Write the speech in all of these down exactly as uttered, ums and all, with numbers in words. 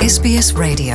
S B S Radio.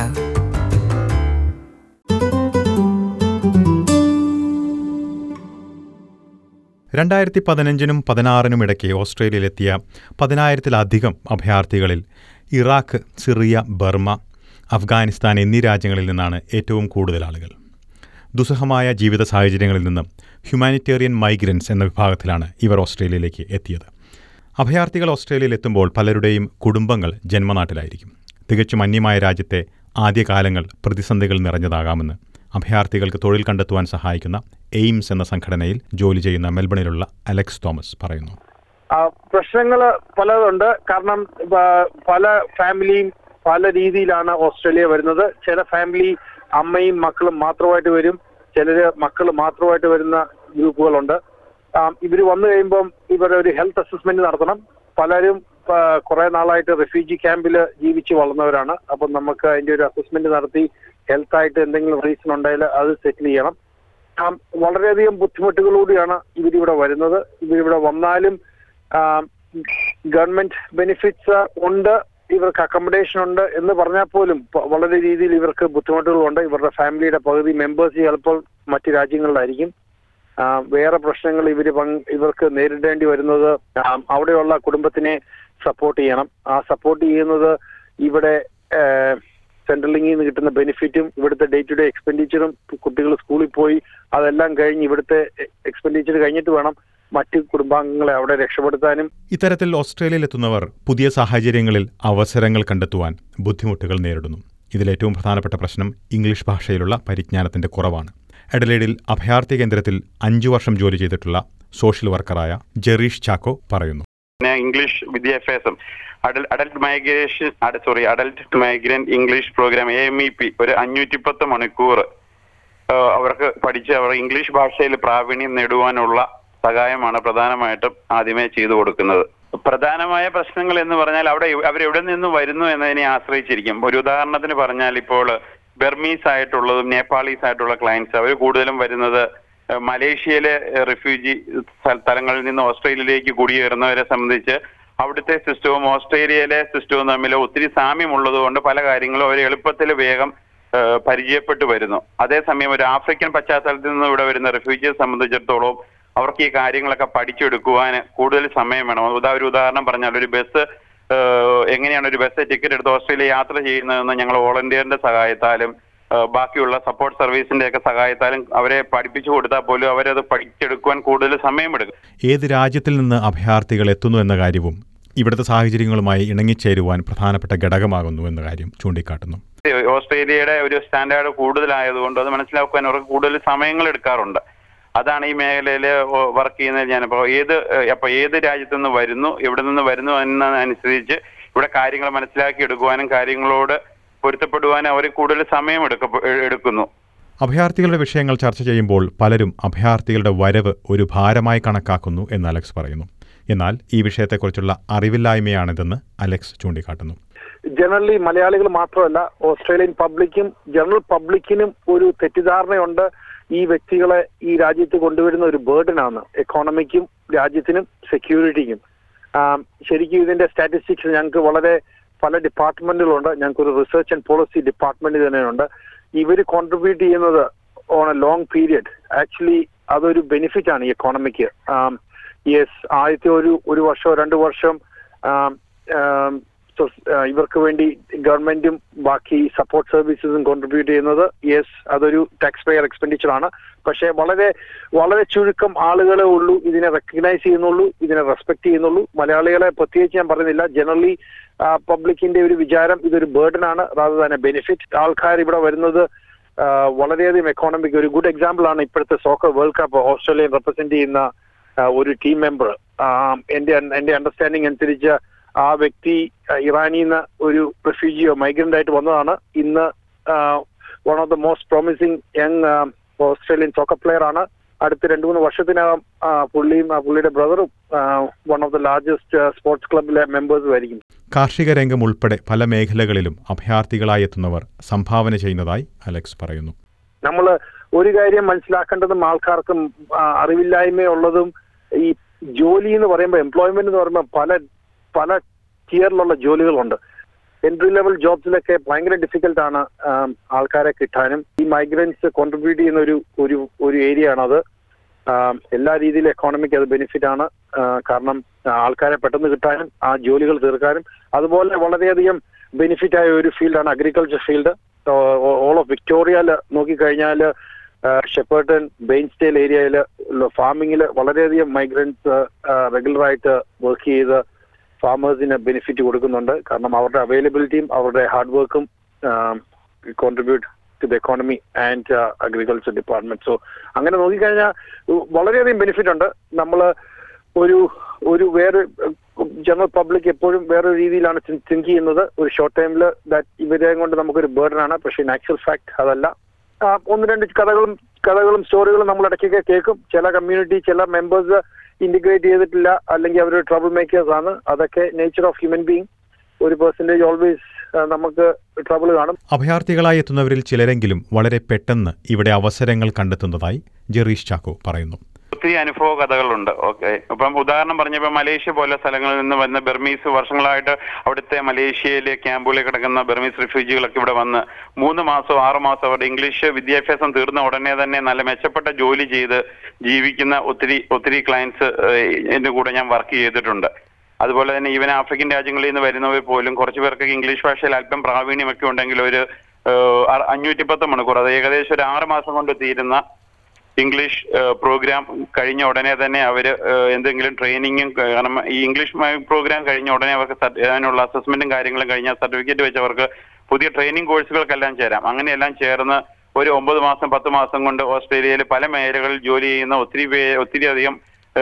രണ്ടായിരത്തി പതിനഞ്ചിനും പതിനാറിനും ഇടയ്ക്ക് ഓസ്ട്രേലിയയിലെത്തിയ പതിനായിരത്തിലധികം അഭയാർത്ഥികളിൽ ഇറാഖ്, സിറിയ, ബർമ, അഫ്ഗാനിസ്ഥാൻ എന്നീ രാജ്യങ്ങളിൽ നിന്നാണ് ഏറ്റവും കൂടുതൽ ആളുകൾ. ദുസ്സഹമായ ജീവിത സാഹചര്യങ്ങളിൽ നിന്നും ഹ്യൂമാനിറ്റേറിയൻ മൈഗ്രൻസ് എന്ന വിഭാഗത്തിലാണ് ഇവർ ഓസ്ട്രേലിയയിലേക്ക് എത്തിയത്. അഭയാർത്ഥികൾ ഓസ്ട്രേലിയയിൽ എത്തുമ്പോൾ പലരുടെയും കുടുംബങ്ങൾ ജന്മനാട്ടിലായിരിക്കും. തികച്ചും അന്യമായ രാജ്യത്തെ ആദ്യകാലങ്ങൾ പ്രതിസന്ധികൾ നിറഞ്ഞതാകാമെന്ന് അഭയാർത്ഥികൾക്ക് തൊഴിൽ കണ്ടെത്തുവാൻ സഹായിക്കുന്ന എയിംസ് എന്ന സംഘടനയിൽ ജോലി ചെയ്യുന്ന മെൽബണിലുള്ള അലക്സ് തോമസ് പറയുന്നു. പ്രശ്നങ്ങൾ പലതുണ്ട്. കാരണം പല ഫാമിലിയും പല രീതിയിലാണ് ഓസ്ട്രേലിയ വരുന്നത്. ചില ഫാമിലി അമ്മയും മക്കളും മാത്രമായിട്ട് വരും, ചിലര് മക്കൾ മാത്രമായിട്ട് വരുന്ന ഗ്രൂപ്പുകളുണ്ട്. ഇവർ വന്നു കഴിയുമ്പം ഇവരുടെ ഒരു ഹെൽത്ത് അസസ്മെന്റ് നടത്തണം. പലരും കുറെ നാളായിട്ട് റെഫ്യൂജി ക്യാമ്പിൽ ജീവിച്ച് വളർന്നവരാണ്. അപ്പം നമുക്ക് അതിന്റെ ഒരു അസസ്മെന്റ് നടത്തി ഹെൽത്ത് ആയിട്ട് എന്തെങ്കിലും റീസൺ ഉണ്ടെങ്കിൽ അത് സെറ്റിൽ ചെയ്യണം. വളരെയധികം ബുദ്ധിമുട്ടുകളോടെയാണ് ഇവരിവിടെ വരുന്നത്. ഇവരിവിടെ വന്നാലും ഗവൺമെന്റ് ബെനിഫിറ്റ്സ് ഉണ്ട്, ഇവർക്ക് അക്കോമഡേഷൻ ഉണ്ട് എന്ന് പറഞ്ഞാൽ പോലും വളരെ രീതിയിൽ ഇവർക്ക് ബുദ്ധിമുട്ടുകളുണ്ട്. ഇവരുടെ ഫാമിലിയുടെ പകുതി മെമ്പേഴ്സ് ചിലപ്പോൾ മറ്റു രാജ്യങ്ങളിലായിരിക്കും. വേറെ പ്രശ്നങ്ങൾ ഇവർ ഇവർക്ക് നേരിടേണ്ടി വരുന്നത് അവിടെയുള്ള കുടുംബത്തിനെ സപ്പോർട്ട് ചെയ്യണം. ആ സപ്പോർട്ട് ചെയ്യുന്നത് ഇവിടെ സെൻട്രലിംഗിൽ നിന്ന് കിട്ടുന്ന ബെനിഫിറ്റും ഇവിടുത്തെ ഡേ ടു ഡേ എക്സ്പെൻഡിച്ചറും, കുട്ടികൾ സ്കൂളിൽ പോയി അതെല്ലാം കഴിഞ്ഞ് ഇവിടുത്തെ എക്സ്പെൻഡിച്ചർ കഴിഞ്ഞിട്ട് വേണം മറ്റ് കുടുംബാംഗങ്ങളെ അവിടെ രക്ഷപ്പെടുത്താനും. ഇത്തരത്തിൽ ഓസ്ട്രേലിയയിലെത്തുന്നവർ പുതിയ സാഹചര്യങ്ങളിൽ അവസരങ്ങൾ കണ്ടെത്തുവാൻ ബുദ്ധിമുട്ടുകൾ നേരിടുന്നു. ഇതിലേറ്റവും പ്രധാനപ്പെട്ട പ്രശ്നം ഇംഗ്ലീഷ് ഭാഷയിലുള്ള പരിജ്ഞാനത്തിന്റെ കുറവാണ്. എഡലേഡിൽ അഭയാർത്ഥി കേന്ദ്രത്തിൽ അഞ്ചു വർഷം ജോലി ചെയ്തിട്ടുള്ള സോഷ്യൽ വർക്കറായ ജെറീഷ് ചാക്കോ പറയുന്നു. ഇംഗ്ലീഷ് വിദ്യാഭ്യാസം adult migration sorry adult migrant English program A M E P ഒരു അഞ്ഞൂറ്റി പത്ത് മണിക്കൂർ അവർക്ക് പഠിച്ച് അവർ ഇംഗ്ലീഷ് ഭാഷയിൽ പ്രാവീണ്യം നേടുവാനുള്ള സഹായമാണ് പ്രധാനമായിട്ടും ആദ്യമേ ചെയ്തു കൊടുക്കുന്നത്. പ്രധാനമായ പ്രശ്നങ്ങൾ എന്ന് പറഞ്ഞാൽ അവിടെ അവരെവിടെ നിന്ന് വരുന്നു എന്നതിനെ ആശ്രയിച്ചിരിക്കും. ഒരു ഉദാഹരണത്തിന് പറഞ്ഞാൽ ഇപ്പോൾ ബർമീസ് ആയിട്ടുള്ളതും നേപ്പാളീസ് ആയിട്ടുള്ള ക്ലയൻസ് അവർ കൂടുതലും വരുന്നത് മലേഷ്യയിലെ റിഫ്യൂജി സ്ഥലങ്ങളിൽ നിന്ന് ഓസ്ട്രേലിയയിലേക്ക് കുടിയേറുന്നവരെ സംബന്ധിച്ച് അവിടുത്തെ സിസ്റ്റവും ഓസ്ട്രേലിയയിലെ സിസ്റ്റവും തമ്മിൽ ഒത്തിരി സാമ്യമുള്ളത് കൊണ്ട് പല കാര്യങ്ങളും അവർ എളുപ്പത്തിൽ വേഗം പരിചയപ്പെട്ടു വരുന്നു. അതേസമയം ഒരു ആഫ്രിക്കൻ പശ്ചാത്തലത്തിൽ നിന്ന് ഇവിടെ വരുന്ന റിഫ്യൂജിയെ സംബന്ധിച്ചിടത്തോളം അവർക്ക് ഈ കാര്യങ്ങളൊക്കെ പഠിച്ചെടുക്കുവാൻ കൂടുതൽ സമയം വേണം. ഉദാ ഒരു ഉദാഹരണം പറഞ്ഞാൽ ഒരു ബസ് എങ്ങനെയാണ് ഒരു ബസ് ടിക്കറ്റ് എടുത്ത് ഓസ്ട്രേലിയ യാത്ര ചെയ്യുന്നതെന്ന് ഞങ്ങൾ വോളണ്ടിയറിന്റെ സഹായത്താലും ബാക്കിയുള്ള സപ്പോർട്ട് സർവീസിന്റെ ഒക്കെ സഹായത്താലും അവരെ പഠിപ്പിച്ചു കൊടുത്താൽ പോലും അവരത് പഠിച്ചെടുക്കുവാൻ കൂടുതൽ സമയമെടുക്കും. ഏത് രാജ്യത്തിൽ നിന്ന് അഭയാർത്ഥികൾ എത്തുന്നു എന്ന കാര്യവും ഇവിടുത്തെ സാഹചര്യങ്ങളുമായി ഇണങ്ങിച്ചേരുവാൻ പ്രധാനപ്പെട്ട ഘടകമാകുന്നു എന്ന കാര്യം ചൂണ്ടിക്കാട്ടുന്നു. ഓസ്ട്രേലിയയുടെ ഒരു സ്റ്റാൻഡേർഡ് കൂടുതലായതുകൊണ്ട് അത് മനസ്സിലാക്കുവാൻ അവർക്ക് കൂടുതൽ സമയങ്ങൾ എടുക്കാറുണ്ട്. അതാണ് ഈ മേഖലയിൽ വർക്ക് ചെയ്യുന്നത്. ഞാനിപ്പോൾ ഏത് അപ്പൊ ഏത് രാജ്യത്തു നിന്ന് വരുന്നു, എവിടെ നിന്ന് വരുന്നു എന്നതനുസരിച്ച് ഇവിടെ കാര്യങ്ങൾ മനസ്സിലാക്കി എടുക്കുവാനും കാര്യങ്ങളോട് പൊരുത്തപ്പെടുവാനും അവർ കൂടുതൽ സമയം എടുക്കുന്നു. അഭയാർത്ഥികളുടെ വിഷയങ്ങൾ ചർച്ച ചെയ്യുമ്പോൾ പലരും അഭയാർത്ഥികളുടെ വരവ് ഒരു ഭാരമായി കണക്കാക്കുന്നു എന്ന് അലക്സ് പറയുന്നു. എന്നാൽ ഈ വിഷയത്തെക്കുറിച്ചുള്ള അറിവില്ലായ്മയാണിതെന്ന് അലക്സ് ചൂണ്ടിക്കാട്ടുന്നു. ജനറലി മലയാളികൾ മാത്രമല്ല, ഓസ്ട്രേലിയൻ പബ്ലിക്കും ജനറൽ പബ്ലിക്കിനും ഒരു തെറ്റിദ്ധാരണയുണ്ട്. ഈ വ്യക്തികളെ ഈ രാജ്യത്ത് കൊണ്ടുവരുന്ന ഒരു ബേർഡനാണ് എക്കോണമിക്കും രാജ്യത്തിനും സെക്യൂരിറ്റിക്കും. ശരിക്കും ഇതിന്റെ സ്റ്റാറ്റിസ്റ്റിക്സ് ഞങ്ങൾക്ക് വളരെ പല ഡിപ്പാർട്ട്മെന്റുകളുണ്ട്. ഞങ്ങൾക്കൊരു റിസർച്ച് ആൻഡ് പോളിസി ഡിപ്പാർട്ട്മെന്റ് തന്നെയുണ്ട്. ഇവർ കോൺട്രിബ്യൂട്ട് ചെയ്യുന്നത് on a long period. Actually അതൊരു ബെനിഫിറ്റ് ആണ് ഈ എക്കോണമിക്ക്. യെസ്, ആദ്യത്തെ ഒരു ഒരു വർഷമോ രണ്ടു വർഷം ഇവർക്ക് വേണ്ടി ഗവൺമെന്റും ബാക്കി സപ്പോർട്ട് സർവീസസും കോൺട്രിബ്യൂട്ട് ചെയ്യുന്നത് യെസ് അതൊരു ടാക്സ് പെയർ എക്സ്പെൻഡിച്ചർ ആണ്. പക്ഷെ വളരെ വളരെ ചുരുക്കം ആളുകളെ ഉള്ളൂ ഇതിനെ റെക്കഗ്നൈസ് ചെയ്യുന്നുള്ളൂ, ഇതിനെ റെസ്പെക്ട് ചെയ്യുന്നുള്ളൂ. മലയാളികളെ പ്രത്യേകിച്ച് ഞാൻ പറയുന്നില്ല. ജനറലി പബ്ലിക്കിന്റെ ഒരു വിചാരം ഇതൊരു ബേർഡൻ ആണ് റാദർ ദാൻ എ ബെനിഫിറ്റ്. ആൾക്കാർ ഇവിടെ വരുന്നത് വളരെയധികം എക്കോണമിക്ക് ഒരു ഗുഡ് എക്സാമ്പിൾ ആണ് ഇപ്പോഴത്തെ soccer world cup. Australian represent ചെയ്യുന്ന ഒരു ടീം മെമ്പർ, എന്റെ എന്റെ അണ്ടർസ്റ്റാൻഡിംഗ് അനുസരിച്ച് ആ വ്യക്തി ഇറാനിൽ നിന്ന് ഒരു റെഫ്യൂജിയോ മൈഗ്രന്റ് ആയിട്ട് വന്നതാണ്. ഇന്ന് one of the most promising young Australian soccer player ആണ്. അടുത്ത രണ്ടു മൂന്ന് വർഷത്തിനകം പുള്ളിയും പുള്ളിയുടെ ബ്രദറും one of the largest sports ക്ലബിലെ മെമ്പേഴ്സും ആയിരിക്കും. കാർഷിക രംഗം ഉൾപ്പെടെ പല മേഖലകളിലും അഭയാർത്ഥികളായി എത്തുന്നവർ സംഭാവന ചെയ്യുന്നതായി അലക്സ് പറയുന്നു. നമ്മൾ ഒരു കാര്യം മനസ്സിലാക്കേണ്ടതും ആൾക്കാർക്കും അറിവില്ലായ്മയുള്ളതും ഈ ജോലി എന്ന് പറയുമ്പോൾ എംപ്ലോയ്മെന്റ് എന്ന് പറയുമ്പോൾ പല പല ടിയറിലുള്ള ജോലികളുണ്ട്. എൻട്രി ലെവൽ ജോബ്സിലൊക്കെ ഭയങ്കര ഡിഫിക്കൽട്ടാണ് ആൾക്കാരെ കിട്ടാനും. ഈ മൈഗ്രൻസ് കോൺട്രിബ്യൂട്ട് ചെയ്യുന്ന ഒരു ഒരു ഒരു ഏരിയ ആണത്. എല്ലാ രീതിയിലും എക്കോണമിക്ക് അത് ബെനിഫിറ്റ് ആണ്. കാരണം ആൾക്കാരെ പെട്ടെന്ന് കിട്ടാനും ആ ജോലികൾ തീർക്കാനും. അതുപോലെ വളരെയധികം ബെനിഫിറ്റ് ആയ ഒരു ഫീൽഡാണ് അഗ്രികൾച്ചർ ഫീൽഡ്. ഓൾ ഓഫ് വിക്ടോറിയയിൽ നോക്കിക്കഴിഞ്ഞാൽ ഷെപ്പേർട്ടൺ, ബെയിൻസ്റ്റേൽ ഏരിയയിൽ ഫാമിങ്ങിൽ വളരെയധികം മൈഗ്രൻസ് റെഗുലറായിട്ട് വർക്ക് ചെയ്ത് ഫാമേഴ്സിന് ബെനിഫിറ്റ് കൊടുക്കുന്നുണ്ട്. കാരണം അവരുടെ അവൈലബിലിറ്റിയും അവരുടെ ഹാർഡ് വർക്കും contribute to the economy and agriculture department. So അങ്ങനെ നോക്കിക്കഴിഞ്ഞാൽ വളരെയധികം ബെനിഫിറ്റ് ഉണ്ട്. നമ്മൾ ഒരു ഒരു വേറെ ജനറൽ പബ്ലിക് എപ്പോഴും വേറൊരു രീതിയിലാണ് തിങ്ക് ചെയ്യുന്നത്. ഒരു ഷോർട്ട് ടൈമിൽ ദാറ്റ് ഇവരെ കൊണ്ട് നമുക്കൊരു ബേർഡൻ ആണ്. പക്ഷേ ഇൻ ആക്ച്വൽ ഫാക്ട് അതല്ല. ഒന്ന് രണ്ട് കഥകളും കഥകളും സ്റ്റോറികളും നമ്മൾ ഇടയ്ക്കൊക്കെ കേൾക്കും. ചില കമ്മ്യൂണിറ്റി, ചില മെമ്പേഴ്സ് ഇന്റഗ്രേറ്റ് ചെയ്തിട്ടില്ല, അല്ലെങ്കിൽ അവർ ട്രബിൾ മേക്കേഴ്സ് ആണ്. അതൊക്കെ നേച്ചർ ഓഫ് ഹ്യൂമൻ ബീങ്. ഒരു പെർസെന്റേജ് ഓൾവേസ് നമുക്ക് ട്രബിൾ കാണും. അഭയാർത്ഥികളായി എത്തുന്നവരിൽ ചിലരെങ്കിലും വളരെ പെട്ടെന്ന് ഇവിടെ അവസരങ്ങൾ കണ്ടെത്തുന്നതായി ജെറീഷ് ചാക്കോ പറയുന്നു. ഒത്തിരി അനുഭവ കഥകളുണ്ട്. ഓക്കെ, ഇപ്പം ഉദാഹരണം പറഞ്ഞപ്പോൾ മലേഷ്യ പോലെ സ്ഥലങ്ങളിൽ നിന്ന് വരുന്ന ബർമീസ് വർഷങ്ങളായിട്ട് അവിടുത്തെ മലേഷ്യയിലെ ക്യാമ്പുകളിൽ കിടക്കുന്ന ബർമീസ് റിഫ്യൂജികളൊക്കെ ഇവിടെ വന്ന് മൂന്ന് മാസമോ ആറു മാസം അവരുടെ ഇംഗ്ലീഷ് വിദ്യാഭ്യാസം തീർന്ന ഉടനെ തന്നെ നല്ല മെച്ചപ്പെട്ട ജോലി ചെയ്ത് ജീവിക്കുന്ന ഒത്തിരി ഒത്തിരി ക്ലയൻസ് എന്റെ കൂടെ ഞാൻ വർക്ക് ചെയ്തിട്ടുണ്ട്. അതുപോലെ തന്നെ ഈവൻ ആഫ്രിക്കൻ രാജ്യങ്ങളിൽ നിന്ന് വരുന്നവർ പോലും കുറച്ച് പേർക്ക് ഇംഗ്ലീഷ് ഭാഷയിൽ അല്പം പ്രാവീണ്യമൊക്കെ ഉണ്ടെങ്കിൽ ഒരു അഞ്ഞൂറ്റി പത്ത് മണിക്കൂർ, അത് ഏകദേശം ഒരു ആറ് മാസം കൊണ്ട് തീരുന്ന ഇംഗ്ലീഷ് പ്രോഗ്രാം കഴിഞ്ഞ ഉടനെ തന്നെ അവർ എന്തെങ്കിലും ട്രെയിനിങ്ങും, കാരണം ഈ ഇംഗ്ലീഷ് പ്രോഗ്രാം കഴിഞ്ഞ ഉടനെ അവർക്ക് അതിനുള്ള അസസ്മെന്റും കാര്യങ്ങളും കഴിഞ്ഞാൽ സർട്ടിഫിക്കറ്റ് വെച്ച് അവർക്ക് പുതിയ ട്രെയിനിങ് കോഴ്സുകൾക്കെല്ലാം ചേരാം. അങ്ങനെയെല്ലാം ചേർന്ന് ഒരു ഒമ്പത് മാസം പത്ത് മാസം കൊണ്ട് ഓസ്ട്രേലിയയിൽ പല മേഖലകളിൽ ജോലി ചെയ്യുന്ന ഒത്തിരി പേ ഒത്തിരി അധികം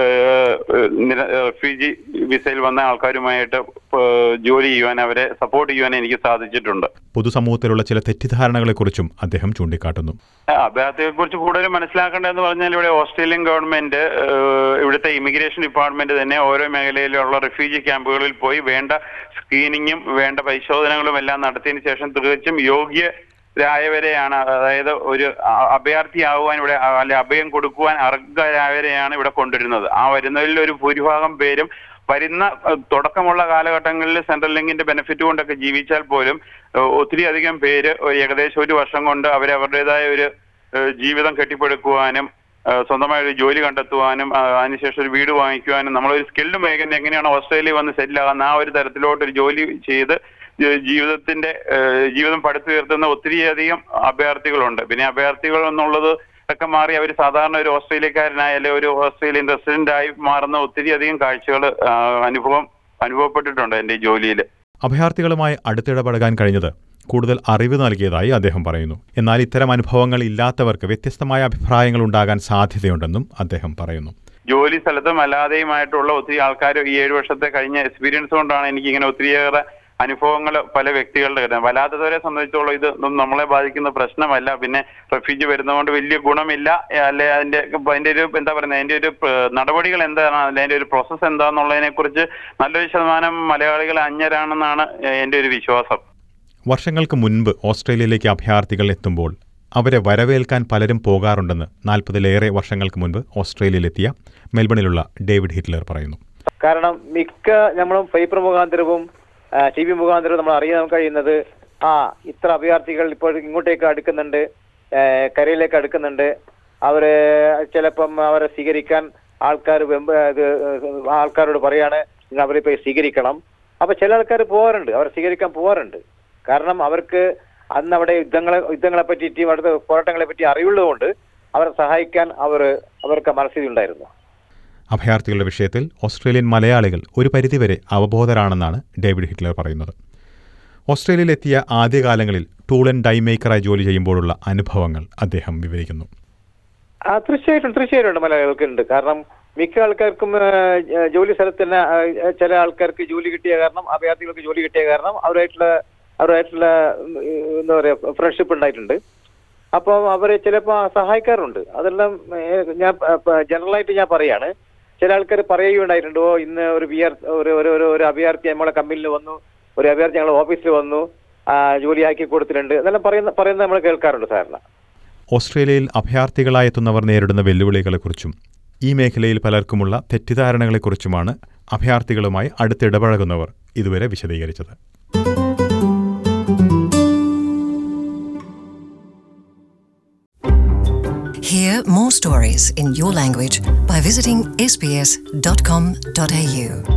റെഫ്യൂജി വിസയിൽ വന്ന ആൾക്കാരുമായിട്ട് ജോലി ചെയ്യുവാൻ, അവരെ സപ്പോർട്ട് ചെയ്യുവാൻ എനിക്ക് സാധിച്ചിട്ടുണ്ട്. പൊതുസമൂഹത്തിലുള്ള ചില തെറ്റിദ്ധാരണകളെക്കുറിച്ചും അദ്ദേഹം ചൂണ്ടിക്കാട്ടുന്നു. അഭയാർത്ഥികളെ കുറിച്ച് കൂടുതൽ മനസ്സിലാക്കേണ്ടതെന്ന് പറഞ്ഞാൽ ഇവിടെ ഓസ്ട്രേലിയൻ ഗവൺമെന്റ്, ഇവിടുത്തെ ഇമിഗ്രേഷൻ ഡിപ്പാർട്ട്മെന്റ് തന്നെ ഓരോ മേഖലയിലുള്ള റെഫ്യൂജി ക്യാമ്പുകളിൽ പോയി വേണ്ട സ്ക്രീനിങ്ങും വേണ്ട പരിശോധനകളും എല്ലാം നടത്തിയതിനു ശേഷം തികച്ചും യോഗ്യ രായവരെയാണ്, അതായത് ഒരു അഭയാർത്ഥിയാകുവാൻ ഇവിടെ അല്ലെ അഭയം കൊടുക്കുവാൻ അർഹരായവരെയാണ് ഇവിടെ കൊണ്ടുവരുന്നത്. ആ വരുന്നതിൽ ഒരു ഭൂരിഭാഗം പേരും വരുന്ന തുടക്കമുള്ള കാലഘട്ടങ്ങളിൽ സെൻട്രൽ ലിങ്കിന്റെ ബെനിഫിറ്റ് കൊണ്ടൊക്കെ ജീവിച്ചാൽ പോലും ഒത്തിരി അധികം പേര് ഏകദേശം ഒരു വർഷം കൊണ്ട് അവരവരുടേതായ ഒരു ജീവിതം കെട്ടിപ്പടുക്കുവാനും സ്വന്തമായ ഒരു ജോലി കണ്ടെത്തുവാനും അതിനുശേഷം ഒരു വീട് വാങ്ങിക്കുവാനും, നമ്മളൊരു സ്കിൽഡ് മേഖല എങ്ങനെയാണ് ഓസ്ട്രേലിയ വന്ന് സെറ്റിൽ ആകുന്ന ആ ഒരു തരത്തിലോട്ടൊരു ജോലി ചെയ്ത് ജീവിതത്തിന്റെ ജീവിതം പടുത്തുയർത്തുന്ന ഒത്തിരിയധികം അഭയാർത്ഥികളുണ്ട്. പിന്നെ അഭയാർത്ഥികൾ എന്നുള്ളത് ഒക്കെ മാറി അവർ സാധാരണ ഒരു ഓസ്ട്രേലിയക്കാരനായ അല്ലെ ഒരു ഓസ്ട്രേലിയൻ റെസിഡന്റ് ആയി മാറുന്ന ഒത്തിരി അധികം കാഴ്ചകൾ അനുഭവം അനുഭവപ്പെട്ടിട്ടുണ്ട് എന്റെ ജോലിയിൽ. അഭയാർത്ഥികളുമായി അടുത്തിടപഴകാൻ കഴിഞ്ഞത് കൂടുതൽ അറിവ് നൽകിയതായി അദ്ദേഹം പറയുന്നു. എന്നാൽ ഇത്തരം അനുഭവങ്ങൾ ഇല്ലാത്തവർക്ക് വ്യത്യസ്തമായ അഭിപ്രായങ്ങൾ ഉണ്ടാകാൻ സാധ്യതയുണ്ടെന്നും അദ്ദേഹം പറയുന്നു. ജോലി സ്ഥലത്തും അല്ലാതെയുമായിട്ടുള്ള ഒത്തിരി ആൾക്കാർ ഈ ഏഴു വർഷത്തെ കഴിഞ്ഞ എക്സ്പീരിയൻസ് കൊണ്ടാണ് എനിക്ക് ഇങ്ങനെ ഒത്തിരിയേറെ അനുഭവങ്ങൾ പല വ്യക്തികളുടെ കിട്ടുന്നത്. വല്ലാത്തവരെ സംബന്ധിച്ചോളം ഇത് നമ്മളെ ബാധിക്കുന്ന പ്രശ്നമല്ല. പിന്നെ റെഫ്യൂജി വരുന്നതുകൊണ്ട് വലിയ ഗുണമില്ല, അല്ലെ അതിന്റെ അതിന്റെ ഒരു എന്താ പറയുന്നത് അതിന്റെ ഒരു നടപടികൾ എന്താണ്, അതിന്റെ ഒരു പ്രോസസ്സ് എന്താണെന്നുള്ളതിനെ കുറിച്ച് നല്ലൊരു ശതമാനം മലയാളികൾ അജ്ഞരാണെന്നാണ് എന്റെ ഒരു വിശ്വാസം. വർഷങ്ങൾക്ക് മുൻപ് ഓസ്ട്രേലിയയിലേക്ക് അഭയാർത്ഥികൾ എത്തുമ്പോൾ അവരെ വരവേൽക്കാൻ പലരും പോകാറുണ്ടെന്ന് നാൽപ്പതിലേറെ വർഷങ്ങൾക്ക് മുൻപ് ഓസ്ട്രേലിയയിലെത്തിയ മെൽബണിലുള്ള ഡേവിഡ് ഹിറ്റ്ലർ പറയുന്നു. കാരണം മിക്ക നമ്മളും പേപ്പർ മുഖാന്തരവും ടി വി മുഖാന്തരവും നമ്മൾ അറിയാൻ കഴിയുന്നത് ആ ഇത്ര അഭയാർത്ഥികൾ ഇപ്പോൾ ഇങ്ങോട്ടേക്ക് അടുക്കുന്നുണ്ട്, കരയിലേക്ക് അടുക്കുന്നുണ്ട്, അവര് ചിലപ്പം അവരെ സ്വീകരിക്കാൻ ആൾക്കാർ ആൾക്കാരോട് പറയാണ് അവരെ പോയി സ്വീകരിക്കണം. അപ്പൊ ചില ആൾക്കാർ പോകാറുണ്ട്, അവരെ സ്വീകരിക്കാൻ പോകാറുണ്ട്. കാരണം അവർക്ക് അന്ന് അവിടെ യുദ്ധങ്ങളെ യുദ്ധങ്ങളെ പറ്റിയിട്ടും അവിടുത്തെ പോരാട്ടങ്ങളെ പറ്റി അറിവുള്ളതുകൊണ്ട് അവരെ സഹായിക്കാൻ അവർ അവർക്ക് മനസ്സിലുണ്ടായിരുന്നു. അഭയാർത്ഥികളുടെ വിഷയത്തിൽ ഓസ്ട്രേലിയൻ മലയാളികൾ ഒരു പരിധിവരെ അവബോധരാണെന്നാണ് ഡേവിഡ് ഹിറ്റ്ലർ പറയുന്നത്. ഓസ്ട്രേലിയയിലെത്തിയ ആദ്യകാലങ്ങളിൽ ടൂൾ ആൻഡ് ഡൈ മേക്കറായി ജോലി ചെയ്യുമ്പോഴുള്ള അനുഭവങ്ങൾ അദ്ദേഹം വിവരിക്കുന്നു. ആ തീർച്ചയായിട്ടും തീർച്ചയായിട്ടും മലയാളികൾക്ക് ഉണ്ട്. കാരണം മിക്ക ആൾക്കാർക്കും ജോലി സ്ഥലത്ത് തന്നെ ചില ആൾക്കാർക്ക് ജോലി കിട്ടിയ കാരണം, അഭയാർത്ഥികൾക്ക് ജോലി കിട്ടിയ കാരണം അവരായിട്ടുള്ള അവരായിട്ടുള്ള എന്താ പറയുക ഫ്രണ്ട്ഷിപ്പ് ഉണ്ടായിട്ടുണ്ട്. അപ്പോൾ അവരെ ചിലപ്പോൾ സഹായിക്കാറുണ്ട്. അതെല്ലാം ഞാൻ ജനറലായിട്ട് ഞാൻ പറയാണ്. ചില ആൾക്കാർ പറയുകയുണ്ടായിട്ടുണ്ട്, ഓ ഇന്ന് ഒരു ബി ആർ ഒരു ഒരു ഒരു അഭയാർത്ഥി നമ്മളെ കമ്പനിയിൽ വന്നു, ഒരു അഭയാർത്ഥി ഞങ്ങളുടെ ഓഫീസിൽ വന്നു, ജോലിയാക്കി കൊടുത്തിട്ടുണ്ട് എന്നെല്ലാം പറയുന്ന പറയുന്നത് നമ്മൾ കേൾക്കാറുണ്ട് സാധാരണ. ഓസ്ട്രേലിയയിൽ അഭയാർത്ഥികളായി എത്തുന്നവർ നേരിടുന്ന വെല്ലുവിളികളെക്കുറിച്ചും ഈ മേഖലയിൽ പലർക്കുമുള്ള തെറ്റിദ്ധാരണകളെക്കുറിച്ചുമാണ് അഭയാർത്ഥികളുമായി അടുത്തിടപഴകുന്നവർ ഇതുവരെ വിശദീകരിച്ചത്. Hear more stories in your language by visiting s b s dot com dot a u.